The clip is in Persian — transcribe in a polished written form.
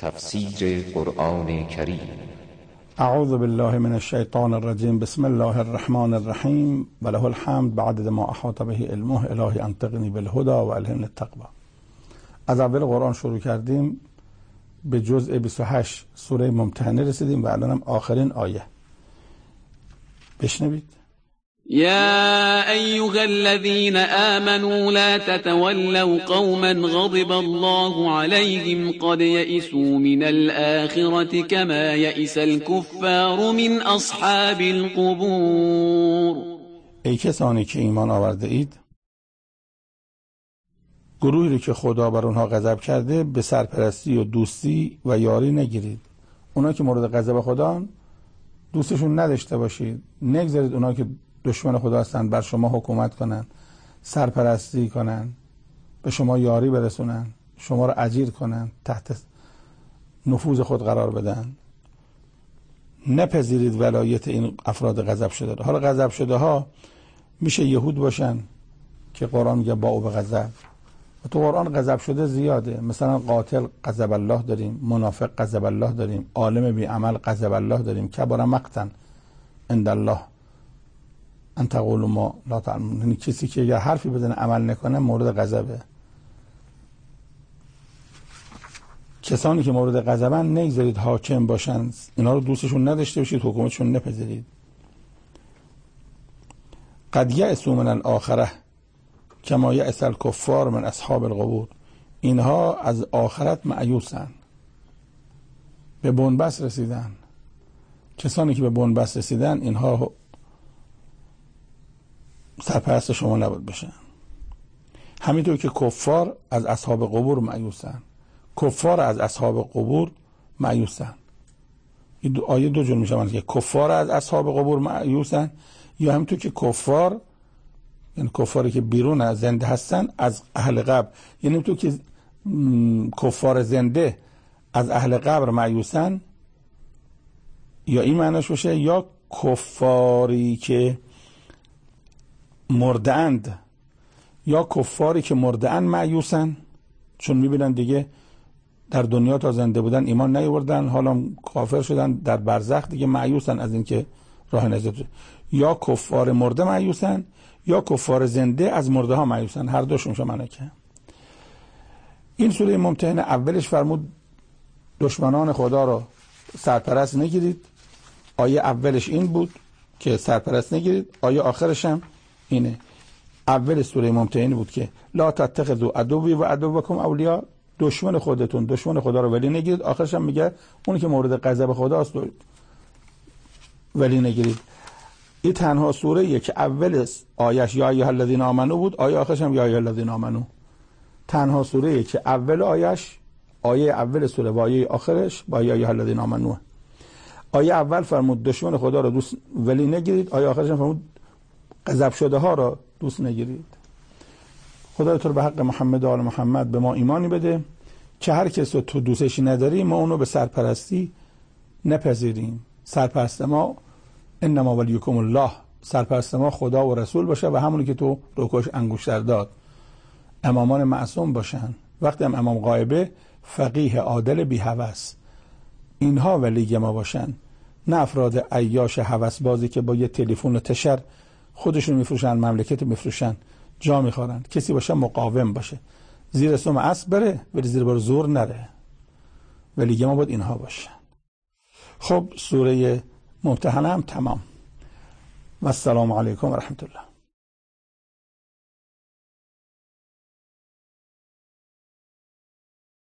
تفسیر قرآن کریم. اعوذ بالله من الشیطان الرجیم. بسم الله الرحمن الرحیم و له الحمد بعدد ما احاط به علمه. الهی انطقنی بالهدى و الهمنی التقوی. از اول قرآن شروع کردیم، به جزء 28 سوره ممتحنه رسیدیم و الان هم آخرین آیه. بشنوید. يا أيها الذين آمنوا لا تتولوا قوما غضب الله عليهم قد يئسوا من الآخرة كما يئس الكفار من أصحاب القبور. ای کسانی که ایمان آورده اید، گروهی رو که خدا بر اونها غضب کرده به سرپرستی و دوستی و یاری نگیرید. اونا که مورد غضب خدا دوستشون نداشته باشید. نگذارید اونا که دشمن خدا هستن بر شما حکومت کنن، سرپرستی کنن، به شما یاری برسونن، شما رو اجیر کنن، تحت نفوذ خود قرار بدن. نپذیرید ولایت این افراد غضب شده رو. حالا غضب شده ها میشه یهود باشن که قرآن میگه با او به غضب. و تو قرآن غضب شده زیاده. مثلا قاتل غضب الله داریم، منافق غضب الله داریم، عالم بی عمل غضب الله داریم، کبر مقتا عند الله ان تقولوا ما لا تعلمون. یعنی کسی که اگر حرفی بزنه عمل نکنه مورد غضبه. کسانی که مورد غضبن نگذارید حاکم باشن، اینا رو دوستشون نداشته باشید، حکومتشون نپذیرید. قد یأسوا من الاخره کما یأس الکفار من اصحاب القبور. اینها از آخرت مایوسن، به بنبست رسیدن. کسانی که به بنبست رسیدن اینها سرپرست شما نباید بشن. همینطور که کفار از اصحاب قبور مایوسن. کفار از اصحاب قبور مایوسن. این آیه دو جور میشه که کفار از اصحاب قبور مایوسن، یا همینطور که کفار، یعنی کفاری که بیرون از زنده هستن، از اهل قبر. یعنی همینطور که کفار زنده از اهل قبر مایوسن، یا این معنیش باشه، یا کفاری که مرده‌اند، یا کفاری که مرده‌اند مایوسن، چون میبینن دیگه در دنیا تا زنده بودن ایمان نیاوردن، حالا کافر شدن، در برزخ دیگه مایوسن از اینکه راه نجات. یا کفار مرده مایوسن، یا کفار زنده از مرده ها مایوسن. هر دوشون میشه معنی که این سوره ممتحنه اولش فرمود دشمنان خدا رو سرپرست نگیرید. آیه اولش این بود که سرپرست نگیرید. آیه آخرش هم اینه. اول سوره ممتحنه بود که لا تتخذوا عدوی و عدوکم اولیاء، دشمن خودتون دشمن خدا رو ولی نگیرید. آخرش هم میگه اونی که مورد غضب خداست ولی نگیرید. این تنها سوره ایه که اول آیش یا ایها الذین آمنو بود، آیه آخرش هم یا ایها الذین آمنو. تنها سوره ایه که اول آیش، آیه اول سوره و آیه آخرش با یا ایها الذین آمنو. آیه اول فرمود دشمن خدا رو دوست ولی نگیرید، آیه آخرش هم فرمود غضب شده ها رو دوست نگیرید. خدا تو رو به حق محمد و آل محمد به ما ایمانی بده که هر کس رو تو دوستش نداری ما اونو به سرپرستی نپذیریم. سرپرست ما انما ولیکم الله، سرپرست ما خدا و رسول باشه و همونی که تو روکش انگشتر داد. امامان معصوم باشن. وقتی هم امام غایبه فقیه عادل بی هوس، اینها ولی ما باشن، نه افراد عیاش هوس بازی که با یه تلفن و تشر خودشون میفروشن، مملکت میفروشن، جا میخورن. کسی باشه مقاوم باشه، زیر سم اسب بره ولی زیر بار زور نره. ولی ما باید اینها باشن. خب سوره ممتحنه هم تمام. و السلام علیکم و رحمت الله.